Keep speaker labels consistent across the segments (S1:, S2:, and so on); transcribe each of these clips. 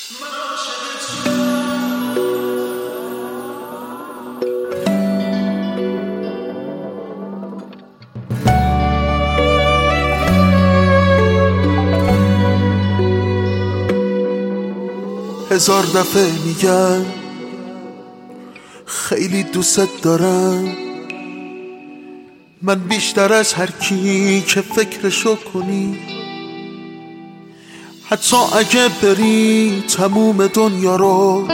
S1: هزار دفعه میگم خیلی دوست دارم، من بیشتر از هر کی که فکرشو کنی. حتی اگه بری تموم دنیا رو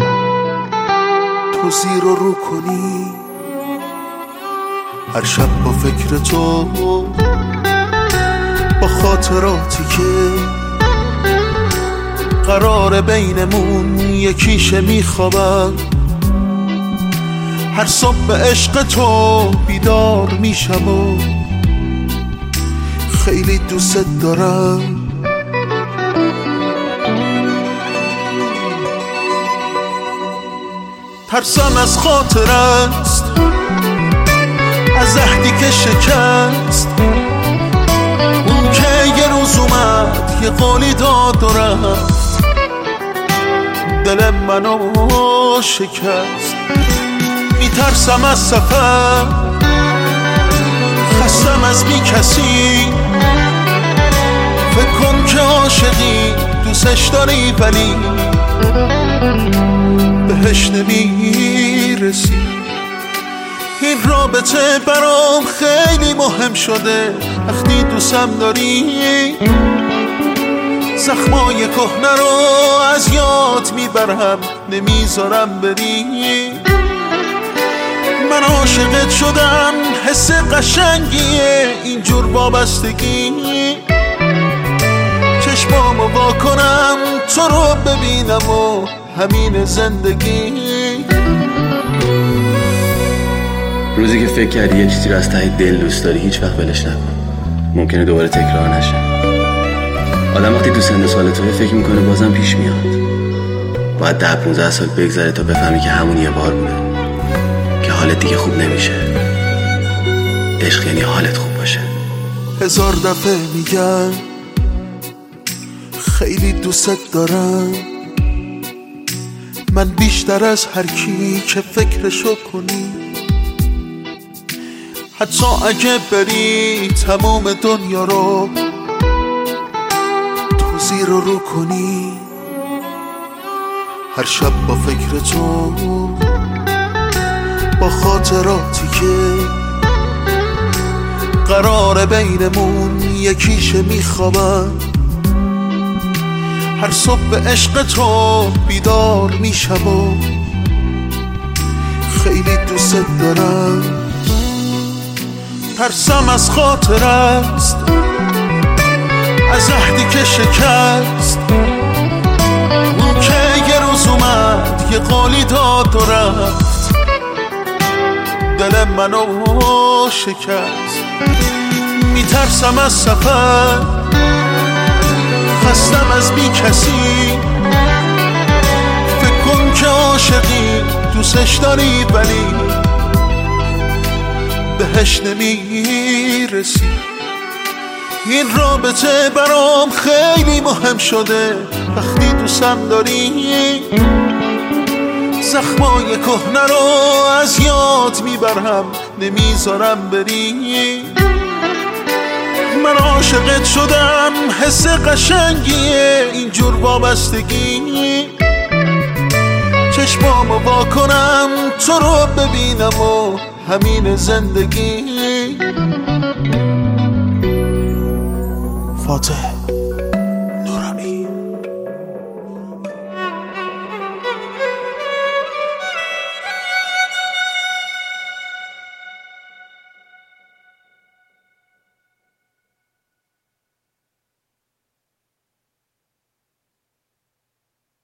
S1: تو زیر و رو کنی، هر شب با فکر تو، با خاطراتی که قرار بینمون یکیشه میخوابم، هر صبح به عشق تو بیدار میشم و خیلی دوست دارم. ترسم از خاطر است، از عهدی که شکست، اون که یه روز اومد یه قولی داد و رفت، دل منو شکست. میترسم از سفر، خستم از بی کسی، فکر کن که عاشقی دوستش داری ولی بهش نمیرسی. این رابطه برام خیلی مهم شده، وقتی دوستم داری زخمای کهنه رو از یاد میبرم، نمیذارم بری. من عاشقت شدم، حس قشنگیه اینجور وابستگی، چشمامو وا کنم تو رو ببینم و همین زندگی.
S2: روزی که فکر کردی یه چیزی رو از ته دل دوست داری هیچ وقت ولش نکن، ممکنه دوباره تکرار نشه. آدم وقتی تو سن سال توی فکر میکنه بازم پیش میاد، باید 10-15 سال بگذره تا بفهمی که همون یه بار بوده، که حالت دیگه خوب نمیشه. عشق یعنی حالت خوب باشه.
S1: هزار دفعه میگم خیلی دوست دارم، من بیشتر از هر کی که فکرشو کنی. حتی اگه بری تمام دنیا رو تو زیر و رو کنی، هر شب با فکر تو، با خاطراتی که قرار بینمون یکیشه میخوابم، هر صبح به عشق تو بیدار میشم و خیلی دوست دارم. ترسم از خاطر است، از عهدی که شکست، اون که یه روز اومد یه قولی داد و رفت، دل منو شکست. میترسم از سفر، خستم از بی کسی، فکر کن که عاشقی دوستش داری ولی بهش نمیرسی. این رابطه برام خیلی مهم شده، وقتی دوستم داری زخمای کهنه رو از یاد میبرم، نمیذارم بری. من عاشقت شدم، حس قشنگیه اینجور وابستگی، چشمامو وا کنم تو رو ببینم و همین زندگی. فاتح